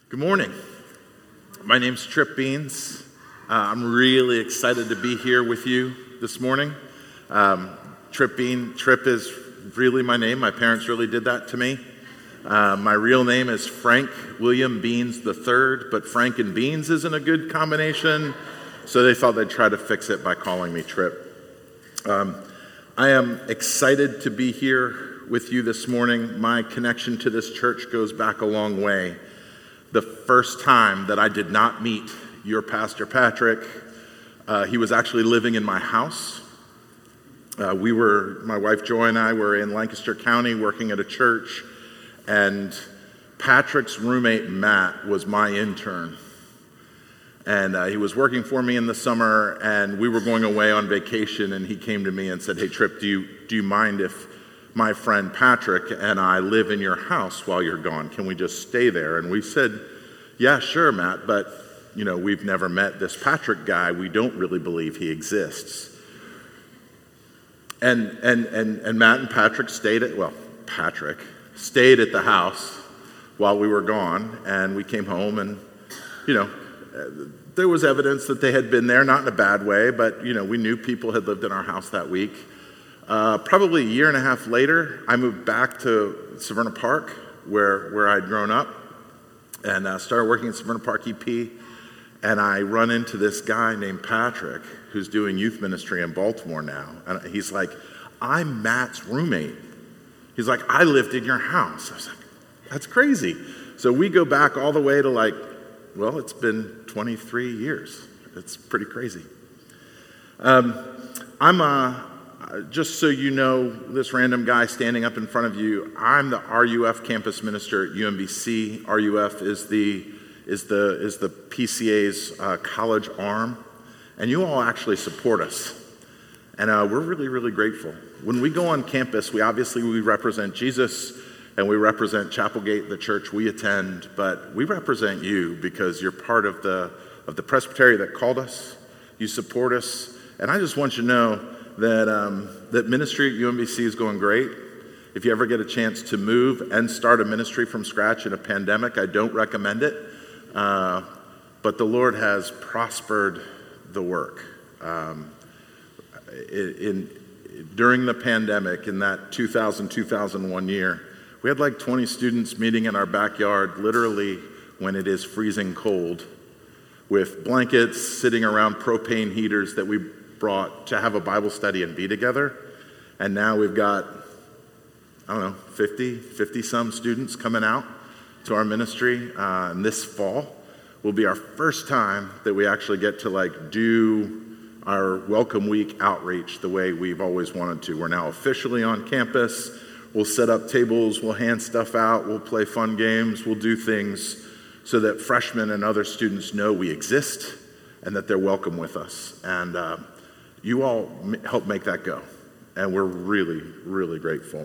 Good morning. My name's Trip Beans. I'm really excited to be here with you this morning. Trip is really my name. My parents really did that to me. My real name is Frank William Beans III, but Frank and Beans isn't a good combination, so they thought they'd try to fix it by calling me Trip. I am excited to be here with you this morning. My connection to this church goes back a long way. The first time that I did not meet your Pastor Patrick, he was actually living in my house. My wife Joy and I were in Lancaster County working at a church, and Patrick's roommate Matt was my intern. And he was working for me in the summer, and we were going away on vacation, and he came to me and said, "Hey Trip, do you mind if my friend Patrick and I live in your house while you're gone? Can we just stay there?" And we said, "Yeah, sure, Matt, but we've never met this Patrick guy. We don't really believe he exists." And Matt and Patrick stayed at the house while we were gone, and we came home, and there was evidence that they had been there, not in a bad way, but we knew people had lived in our house that week. Probably a year and a half later, I moved back to Severna Park, where I'd grown up, and started working at Severna Park EP, and I run into this guy named Patrick, who's doing youth ministry in Baltimore now, and he's like, "I'm Matt's roommate." He's like, "I lived in your house." I was like, "That's crazy." So we go back all the way to it's been 23 years. It's pretty crazy. Just so you know, this random guy standing up in front of you, I'm the RUF campus minister at UMBC. RUF is the PCA's college arm, and you all actually support us. And we're really, really grateful. When we go on campus, we represent Jesus, and we represent Chapelgate, the church we attend, but we represent you because you're part of the presbytery that called us. You support us, and I just want you to know that ministry at UMBC is going great. If you ever get a chance to move and start a ministry from scratch in a pandemic, I don't recommend it. But the Lord has prospered the work. During the pandemic, in that 2001 year, we had 20 students meeting in our backyard, literally when it is freezing cold, with blankets sitting around propane heaters that we brought to have a Bible study and be together. And now we've got, 50 some students coming out to our ministry. And this fall will be our first time that we actually get to do our Welcome Week outreach the way we've always wanted to. We're now officially on campus. We'll set up tables, we'll hand stuff out, we'll play fun games, we'll do things so that freshmen and other students know we exist and that they're welcome with us. And you all help make that go, and we're really, really grateful.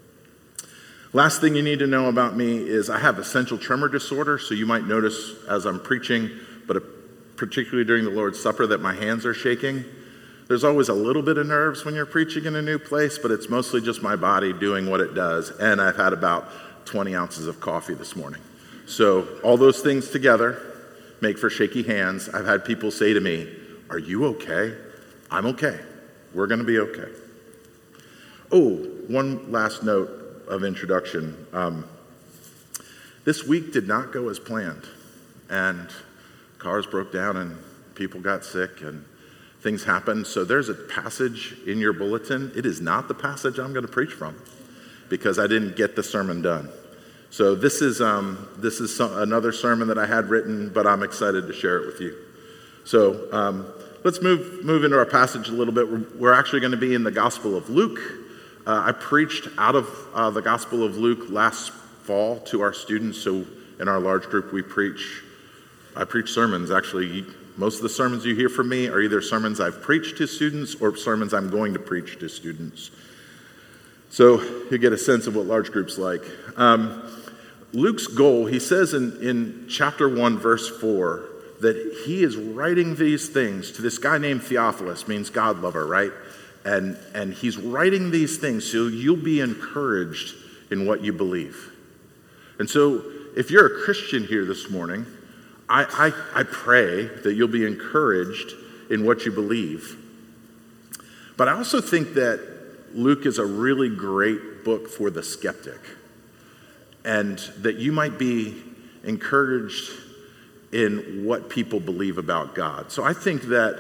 Last thing you need to know about me is I have essential tremor disorder, so you might notice as I'm preaching, but particularly during the Lord's Supper, that my hands are shaking. There's always a little bit of nerves when you're preaching in a new place, but it's mostly just my body doing what it does, and I've had about 20 ounces of coffee this morning. So all those things together make for shaky hands. I've had people say to me, "Are you okay?" I'm okay. We're going to be okay. Oh, one last note of introduction. This week did not go as planned, and cars broke down and people got sick and things happened. So there's a passage in your bulletin. It is not the passage I'm going to preach from because I didn't get the sermon done. So this is another sermon that I had written, but I'm excited to share it with you. So let's move into our passage a little bit. We're actually going to be in the Gospel of Luke. I preached out of the Gospel of Luke last fall to our students. So in our large group, I preach sermons. Actually, most of the sermons you hear from me are either sermons I've preached to students or sermons I'm going to preach to students. So you get a sense of what large group's like. Luke's goal, he says in chapter 1, verse 4, that he is writing these things to this guy named Theophilus, means God lover, right? And he's writing these things so you'll be encouraged in what you believe. And so if you're a Christian here this morning, I pray that you'll be encouraged in what you believe. But I also think that Luke is a really great book for the skeptic, and that you might be encouraged in what people believe about God. So I think that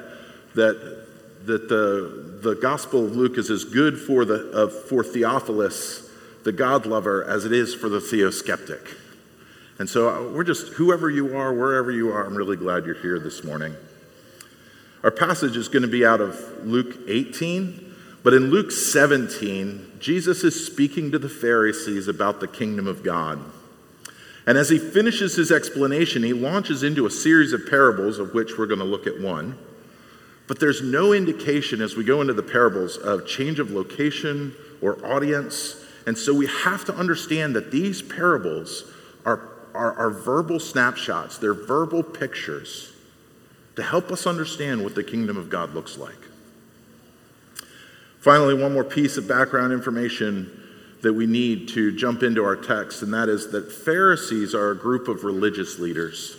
the Gospel of Luke is as good for Theophilus, the God lover, as it is for the theoskeptic. And so we're just, whoever you are, wherever you are, I'm really glad you're here this morning. Our passage is going to be out of Luke 18, but in Luke 17, Jesus is speaking to the Pharisees about the kingdom of God. And as he finishes his explanation, he launches into a series of parables, of which we're going to look at one. But there's no indication as we go into the parables of change of location or audience. And so we have to understand that these parables are verbal snapshots. They're verbal pictures to help us understand what the kingdom of God looks like. Finally, one more piece of background information that we need to jump into our text, and that is that Pharisees are a group of religious leaders.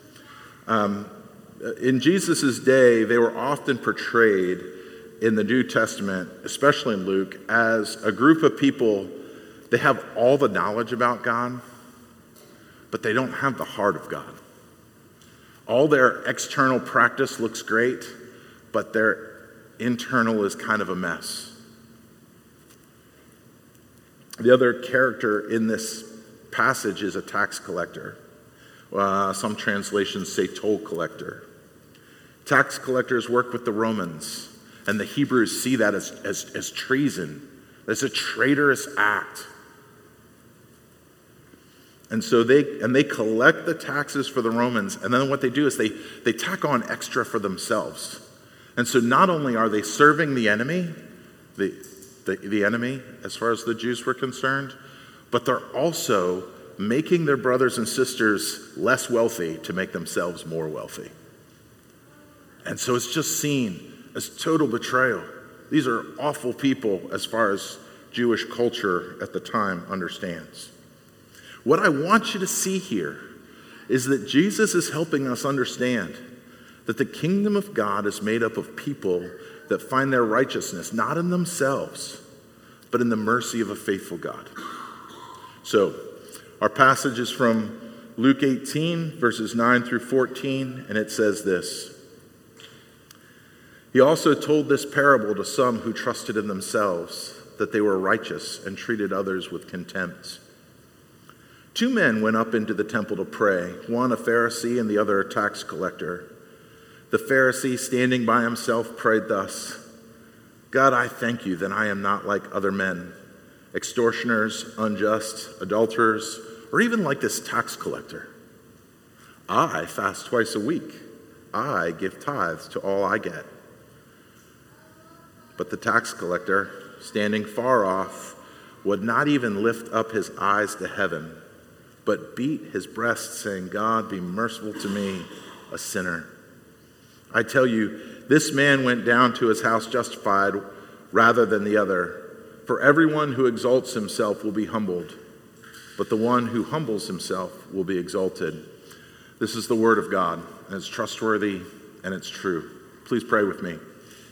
In Jesus' day, they were often portrayed in the New Testament, especially in Luke, as a group of people. They have all the knowledge about God, but they don't have the heart of God. All their external practice looks great, but their internal is kind of a mess. The other character in this passage is a tax collector. Some translations say toll collector. Tax collectors work with the Romans, and the Hebrews see that as treason. It's a traitorous act. And so they collect the taxes for the Romans, and then what they do is they tack on extra for themselves. And so not only are they serving the enemy, the enemy as far as the Jews were concerned, but they're also making their brothers and sisters less wealthy to make themselves more wealthy. And so it's just seen as total betrayal. These are awful people as far as Jewish culture at the time understands. What I want you to see here is that Jesus is helping us understand that the kingdom of God is made up of people that find their righteousness not in themselves, but in the mercy of a faithful God. So, our passage is from Luke 18, verses 9 through 14, and it says this. He also told this parable to some who trusted in themselves that they were righteous and treated others with contempt. 2 men went up into the temple to pray, one a Pharisee and the other a tax collector. The Pharisee, standing by himself, prayed thus, God, I thank you that I am not like other men, extortioners, unjust, adulterers, or even like this tax collector. I fast twice a week. I give tithes to all I get. But the tax collector, standing far off, would not even lift up his eyes to heaven, but beat his breast, saying, God, be merciful to me, a sinner. I tell you, this man went down to his house justified rather than the other. For everyone who exalts himself will be humbled, but the one who humbles himself will be exalted. This is the word of God, and it's trustworthy and it's true. Please pray with me.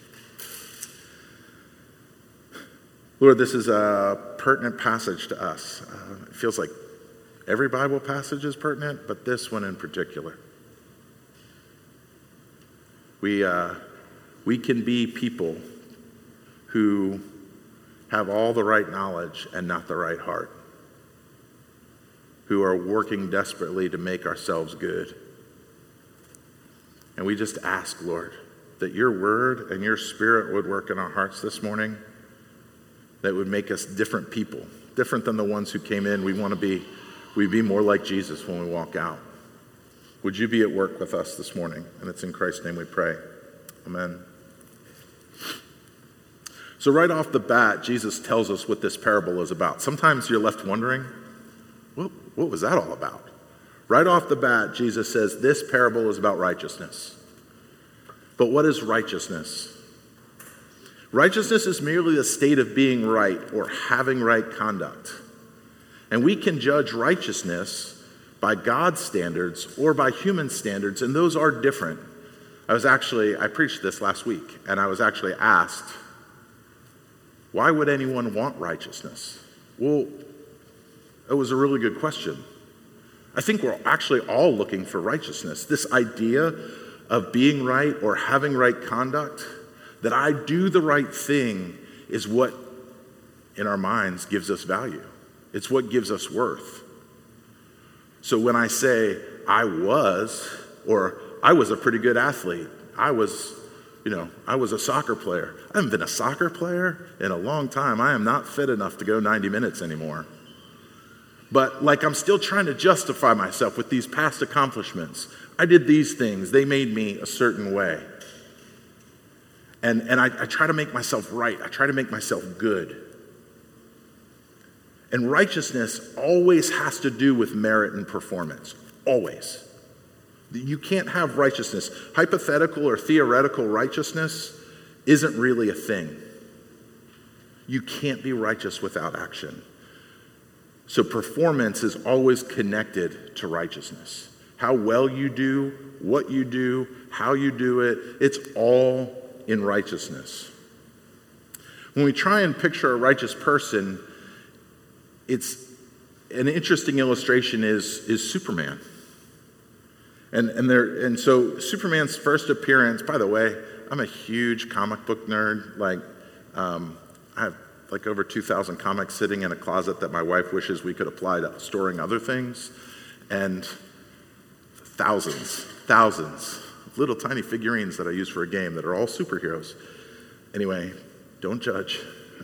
Lord, this is a pertinent passage to us. It feels like every Bible passage is pertinent, but this one in particular. We can be people who have all the right knowledge and not the right heart, who are working desperately to make ourselves good. And we just ask, Lord, that your word and your spirit would work in our hearts this morning, that would make us different people, different than the ones who came in. We'd be more like Jesus when we walk out. Would you be at work with us this morning? And it's in Christ's name we pray. Amen. So right off the bat, Jesus tells us what this parable is about. Sometimes you're left wondering, what was that all about? Right off the bat, Jesus says this parable is about righteousness. But what is righteousness? Righteousness is merely the state of being right or having right conduct. And we can judge righteousness by God's standards or by human standards, and those are different. I preached this last week, and I was actually asked, why would anyone want righteousness? Well, it was a really good question. I think we're actually all looking for righteousness. This idea of being right or having right conduct, that I do the right thing, is what in our minds gives us value. It's what gives us worth. So when I say I was a pretty good athlete, I was a soccer player. I haven't been a soccer player in a long time. I am not fit enough to go 90 minutes anymore. But I'm still trying to justify myself with these past accomplishments. I did these things. They made me a certain way. And I try to make myself right. I try to make myself good. And righteousness always has to do with merit and performance. Always. You can't have righteousness. Hypothetical or theoretical righteousness isn't really a thing. You can't be righteous without action. So performance is always connected to righteousness. How well you do, what you do, how you do it, it's all in righteousness. When we try and picture a righteous person, it's an interesting illustration is Superman. And so Superman's first appearance, by the way, I'm a huge comic book nerd. I have over 2,000 comics sitting in a closet that my wife wishes we could apply to storing other things. And thousands of little tiny figurines that I use for a game that are all superheroes. Anyway, don't judge.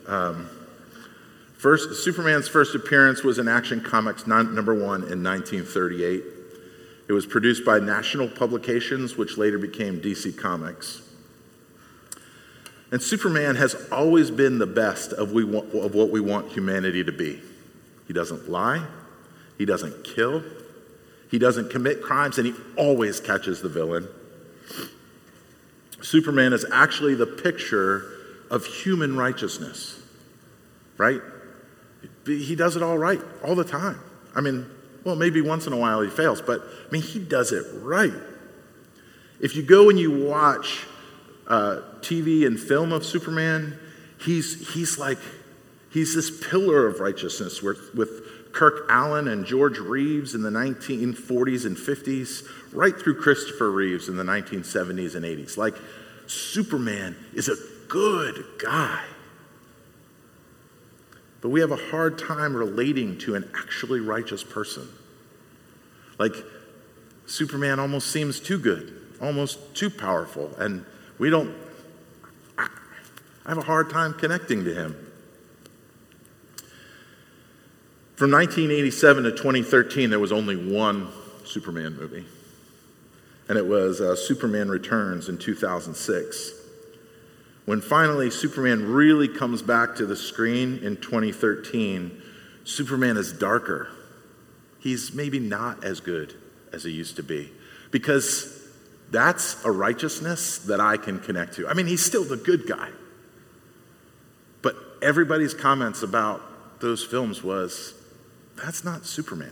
Superman's first appearance was in Action Comics number 1 in 1938. It was produced by National Publications, which later became DC Comics. And Superman has always been the best of what we want humanity to be. He doesn't lie. He doesn't kill. He doesn't commit crimes, and he always catches the villain. Superman is actually the picture of human righteousness, right? He does it all right, all the time. Maybe once in a while he fails, but he does it right. If you go and you watch TV and film of Superman, he's this pillar of righteousness with Kirk Allen and George Reeves in the 1940s and 50s, right through Christopher Reeves in the 1970s and 80s. Superman is a good guy. But we have a hard time relating to an actually righteous person. Superman almost seems too good, almost too powerful, and I have a hard time connecting to him. From 1987 to 2013, there was only one Superman movie, and it was Superman Returns in 2006. When finally Superman really comes back to the screen in 2013, Superman is darker. He's maybe not as good as he used to be, because that's a righteousness that I can connect to. He's still the good guy. But everybody's comments about those films was, that's not Superman.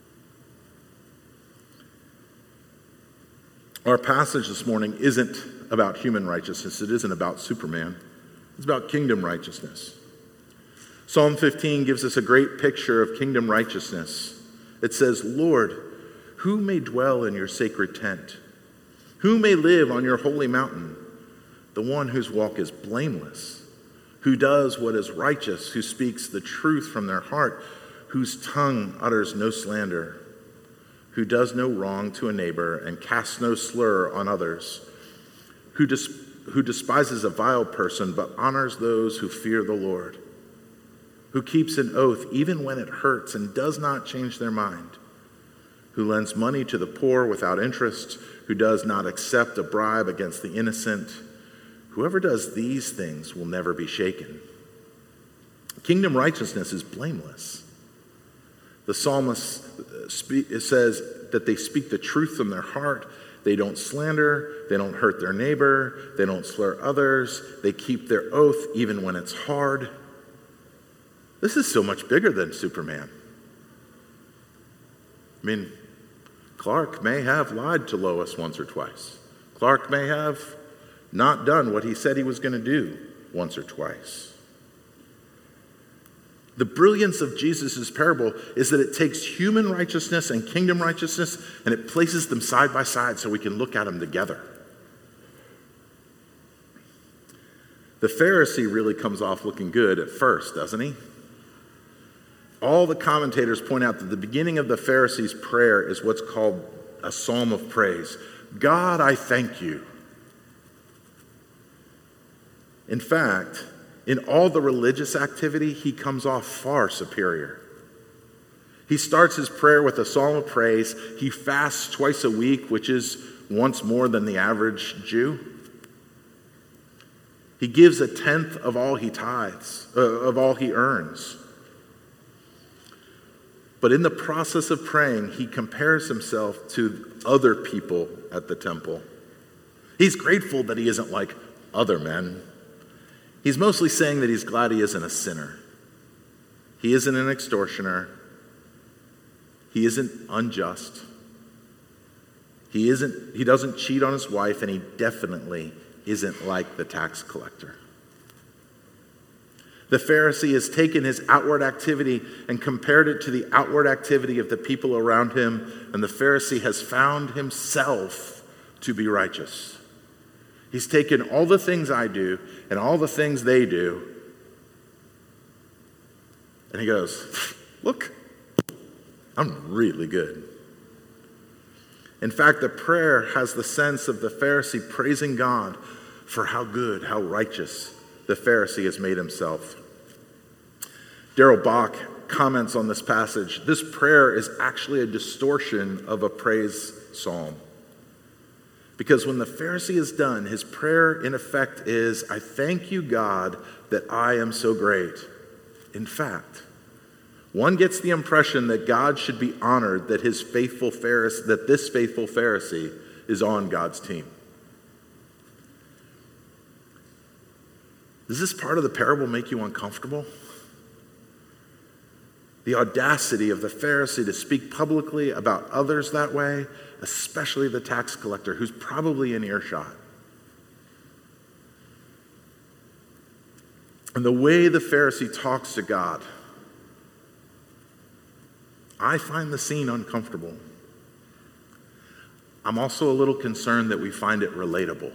Our passage this morning isn't about human righteousness. It isn't about Superman. It's about kingdom righteousness. Psalm 15 gives us a great picture of kingdom righteousness. It says, Lord, who may dwell in your sacred tent? Who may live on your holy mountain? The one whose walk is blameless, who does what is righteous, who speaks the truth from their heart, whose tongue utters no slander, who does no wrong to a neighbor and casts no slur on others, who despises a vile person but honors those who fear the Lord, who keeps an oath even when it hurts and does not change their mind, who lends money to the poor without interest, who does not accept a bribe against the innocent. Whoever does these things will never be shaken. Kingdom righteousness is blameless. The psalmist says that they speak the truth from their heart. They don't slander. They don't hurt their neighbor. They don't slur others. They keep their oath even when it's hard. This is so much bigger than Superman. Clark may have lied to Lois once or twice. Clark may have not done what he said he was going to do once or twice. The brilliance of Jesus' parable is that it takes human righteousness and kingdom righteousness and it places them side by side so we can look at them together. The Pharisee really comes off looking good at first, doesn't he? All the commentators point out that the beginning of the Pharisee's prayer is what's called a psalm of praise. God, I thank you. In fact, in all the religious activity, he comes off far superior. He starts his prayer with a psalm of praise. He fasts twice a week, which is once more than the average Jew. He gives a tenth of all he tithes, of all he earns. But in the process of praying, he compares himself to other people at the temple. He's grateful that he isn't like other men. He's mostly saying that he's glad he isn't a sinner. He isn't an extortioner. He isn't unjust. He doesn't cheat on his wife, and he definitely isn't like the tax collector. The Pharisee has taken his outward activity and compared it to the outward activity of the people around him, and the Pharisee has found himself to be righteous. He's taken all the things I do and all the things they do, and he goes, look, I'm really good. In fact, the prayer has the sense of the Pharisee praising God for how good, how righteous the Pharisee has made himself. Darrell Bach comments on this passage. This prayer is actually a distortion of a praise psalm. Because when the Pharisee is done, his prayer in effect is, I thank you, God, that I am so great. In fact, one gets the impression that God should be honored that this faithful Pharisee is on God's team. Does this part of the parable make you uncomfortable? The audacity of the Pharisee to speak publicly about others that way, especially the tax collector who's probably in earshot. And the way the Pharisee talks to God, I find the scene uncomfortable. I'm also a little concerned that we find it relatable.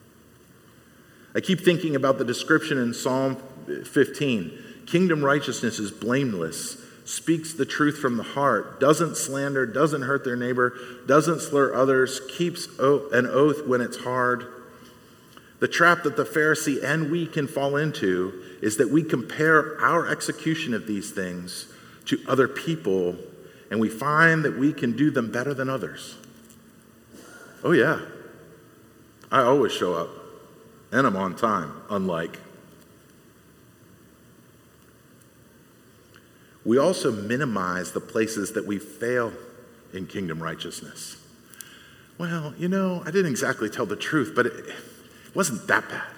I keep thinking about the description in Psalm 15. Kingdom righteousness is blameless, speaks the truth from the heart, doesn't slander, doesn't hurt their neighbor, doesn't slur others, keeps an oath when it's hard. The trap that the Pharisee and we can fall into is that we compare our execution of these things to other people, and we find that we can do them better than others. Oh yeah, I always show up, and I'm on time, unlike. We also minimize the places that we fail in kingdom righteousness. Well, I didn't exactly tell the truth, but it wasn't that bad.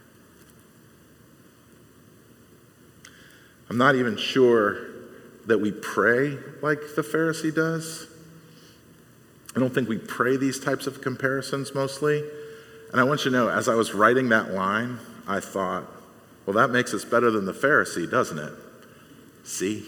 I'm not even sure that we pray like the Pharisee does. I don't think we pray these types of comparisons mostly. And I want you to know, as I was writing that line, I thought, well, that makes us better than the Pharisee, doesn't it? See?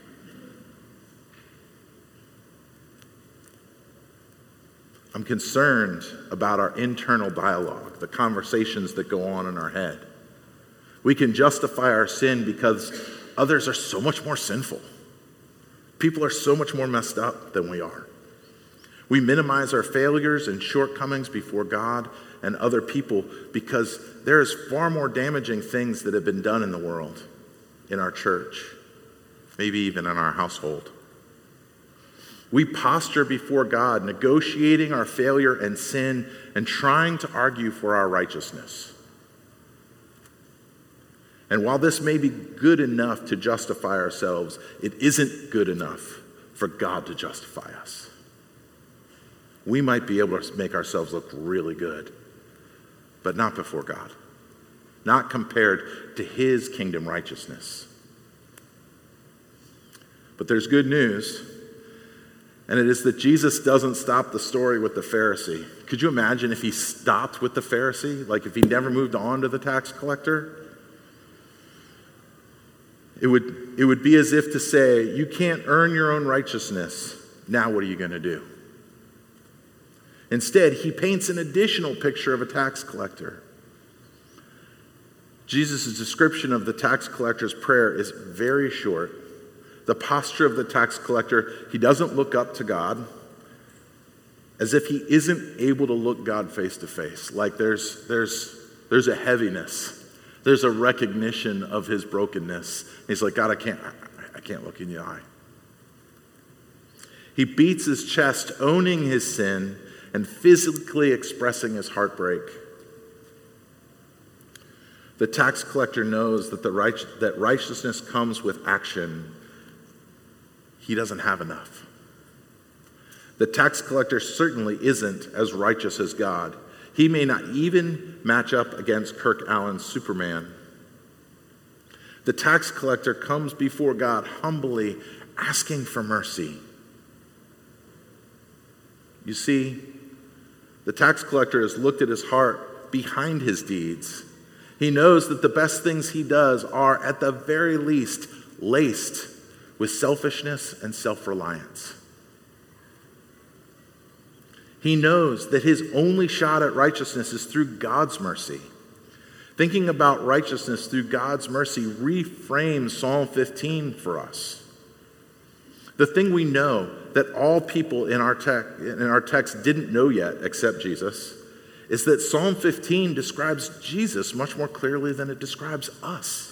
I'm concerned about our internal dialogue, the conversations that go on in our head. We can justify our sin because others are so much more sinful. People are so much more messed up than we are. We minimize our failures and shortcomings before God and other people because there is far more damaging things that have been done in the world, in our church, maybe even in our household. We posture before God, negotiating our failure and sin and trying to argue for our righteousness. And while this may be good enough to justify ourselves, it isn't good enough for God to justify us. We might be able to make ourselves look really good, but not before God, not compared to his kingdom righteousness. But there's good news. And it is that Jesus doesn't stop the story with the Pharisee. Could you imagine if he stopped with the Pharisee? Like if he never moved on to the tax collector? It would be as if to say, you can't earn your own righteousness. Now what are you going to do? Instead, he paints an additional picture of a tax collector. Jesus' description of the tax collector's prayer is very short. The posture of the tax collector, he doesn't look up to God, as if he isn't able to look God face to face. Like there's a heaviness. There's a recognition of his brokenness. He's like, God, I can't look in your eye. He beats his chest, owning his sin and physically expressing his heartbreak. The tax collector knows that that righteousness comes with action. He doesn't have enough. The tax collector certainly isn't as righteous as God. He may not even match up against Kirk Allen's Superman. The tax collector comes before God humbly, asking for mercy. You see, the tax collector has looked at his heart behind his deeds. He knows that the best things he does are, at the very least, laced with selfishness and self-reliance. He knows that his only shot at righteousness is through God's mercy. Thinking about righteousness through God's mercy reframes Psalm 15 for us. The thing we know that all people in our text didn't know yet except Jesus is that Psalm 15 describes Jesus much more clearly than it describes us.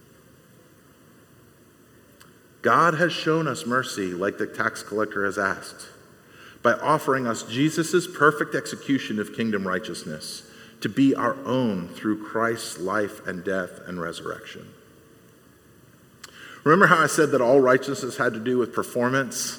God has shown us mercy like the tax collector has asked by offering us Jesus' perfect execution of kingdom righteousness to be our own through Christ's life and death and resurrection. Remember how I said that all righteousness had to do with performance?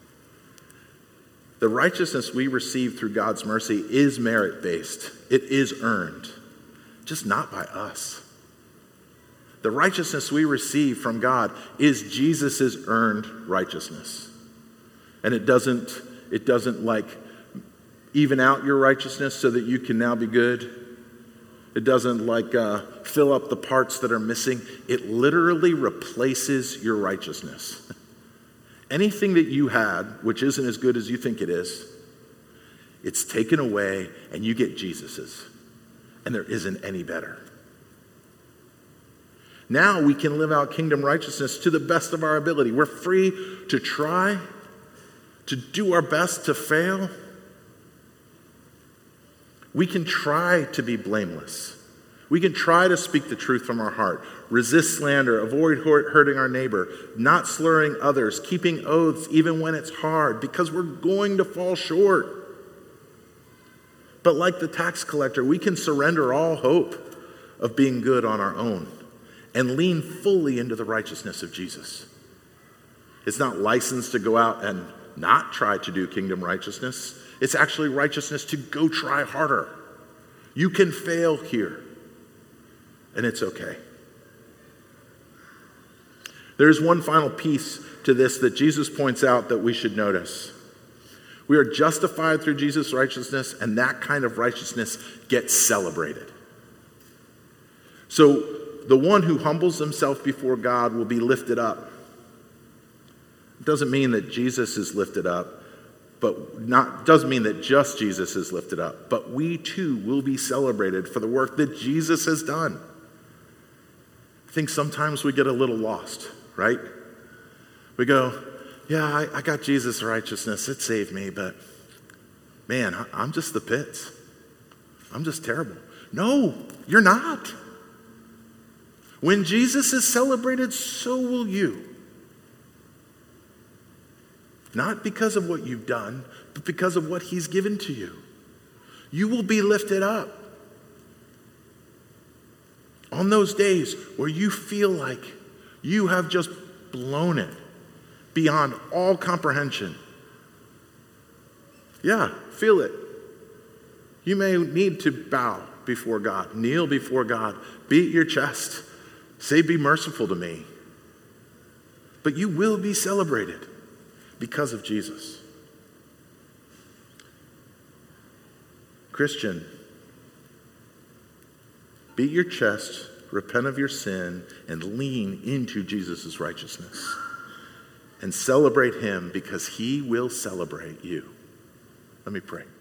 The righteousness we receive through God's mercy is merit-based. It is earned, just not by us. The righteousness we receive from God is Jesus' earned righteousness. And it doesn't like even out your righteousness so that you can now be good. It doesn't like fill up the parts that are missing. It literally replaces your righteousness. Anything that you had, which isn't as good as you think it is, it's taken away and you get Jesus's. And there isn't any better. Now we can live out kingdom righteousness to the best of our ability. We're free to try, to do our best, to fail. We can try to be blameless. We can try to speak the truth from our heart, resist slander, avoid hurting our neighbor, not slurring others, keeping oaths even when it's hard, because we're going to fall short. But like the tax collector, we can surrender all hope of being good on our own and lean fully into the righteousness of Jesus. It's not license to go out and not try to do kingdom righteousness. It's actually righteousness to go try harder. You can fail here, and it's okay. There's one final piece to this that Jesus points out that we should notice. We are justified through Jesus' righteousness, and that kind of righteousness gets celebrated. So the one who humbles himself before God will be lifted up. It doesn't mean that Jesus is lifted up, doesn't mean that just Jesus is lifted up, but we too will be celebrated for the work that Jesus has done. I think sometimes we get a little lost, right? We go, yeah, I got Jesus' righteousness, it saved me, but man, I'm just the pits. I'm just terrible. No, you're not. When Jesus is celebrated, so will you. Not because of what you've done, but because of what he's given to you. You will be lifted up. On those days where you feel like you have just blown it beyond all comprehension. Yeah, feel it. You may need to bow before God, kneel before God, beat your chest, say, be merciful to me. But you will be celebrated because of Jesus. Christian, beat your chest, repent of your sin, and lean into Jesus' righteousness. And celebrate him because he will celebrate you. Let me pray.